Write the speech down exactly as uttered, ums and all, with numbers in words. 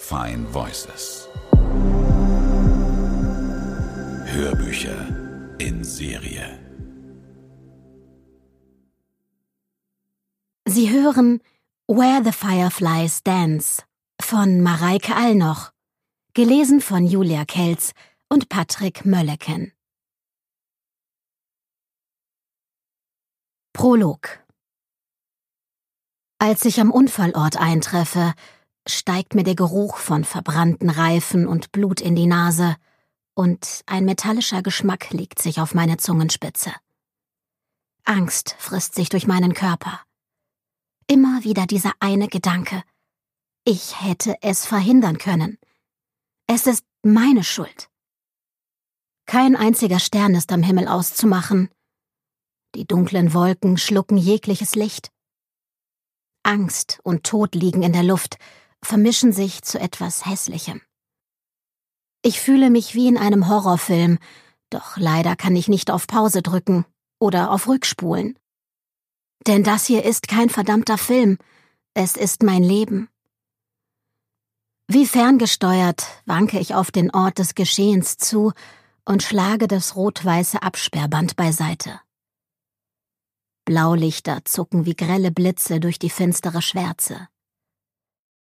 Fine Voices. Hörbücher in Serie. Sie hören Where the Fireflies Dance von Mareike Allnoch, gelesen von Julia Kelz und Patrick Mölleken. Prolog. Als ich am Unfallort eintreffe, steigt mir der Geruch von verbrannten Reifen und Blut in die Nase und ein metallischer Geschmack legt sich auf meine Zungenspitze. Angst frisst sich durch meinen Körper. Immer wieder dieser eine Gedanke: Ich hätte es verhindern können. Es ist meine Schuld. Kein einziger Stern ist am Himmel auszumachen. Die dunklen Wolken schlucken jegliches Licht. Angst und Tod liegen in der Luft, vermischen sich zu etwas Hässlichem. Ich fühle mich wie in einem Horrorfilm, doch leider kann ich nicht auf Pause drücken oder auf Rückspulen. Denn das hier ist kein verdammter Film, es ist mein Leben. Wie ferngesteuert wanke ich auf den Ort des Geschehens zu und schlage das rot-weiße Absperrband beiseite. Blaulichter zucken wie grelle Blitze durch die finstere Schwärze.